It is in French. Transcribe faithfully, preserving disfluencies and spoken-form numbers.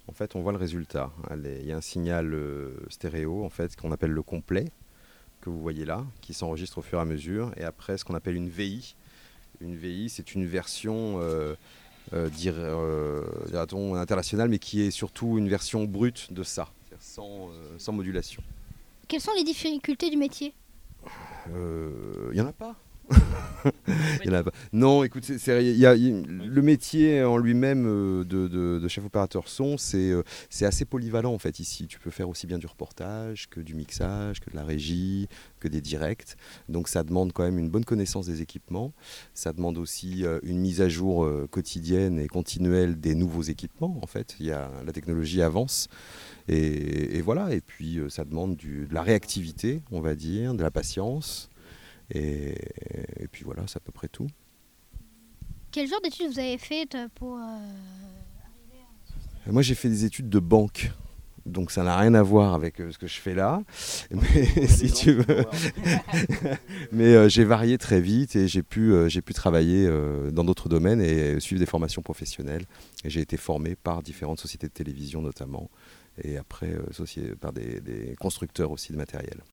en fait, on voit le résultat. Il y a un signal euh, stéréo, en fait, qu'on appelle le complet, que vous voyez là, qui s'enregistre au fur et à mesure. Et après, ce qu'on appelle une V I. Une V I, c'est une version, euh, euh, dire, euh, dira-t-on, internationale, mais qui est surtout une version brute de ça, c'est-à-dire sans, euh, sans modulation. Quelles sont les difficultés du métier? Il n'y en a pas. Il y en a pas. Non, écoute, c'est, c'est- il y a- il y a- le métier en lui-même euh, de, de- de chef opérateur son, c'est, euh, c'est assez polyvalent en fait ici. Tu peux faire aussi bien du reportage que du mixage, que de la régie, que des directs. Donc ça demande quand même une bonne connaissance des équipements. Ça demande aussi euh, une mise à jour euh, quotidienne et continuelle des nouveaux équipements. En fait, il y a, la technologie avance et, et voilà. Et puis euh, ça demande du- de la réactivité, on va dire, de la patience. Et, et puis voilà, c'est à peu près tout. Quel genre d'études vous avez faites pour... euh, Moi, j'ai fait des études de banque. Donc ça n'a rien à voir avec euh, ce que je fais là. Mais si tu veux. Mais euh, j'ai varié très vite et j'ai pu, euh, j'ai pu travailler euh, dans d'autres domaines et suivre des formations professionnelles. Et j'ai été formé par différentes sociétés de télévision notamment. Et après, euh, soci- par des, des constructeurs aussi de matériel.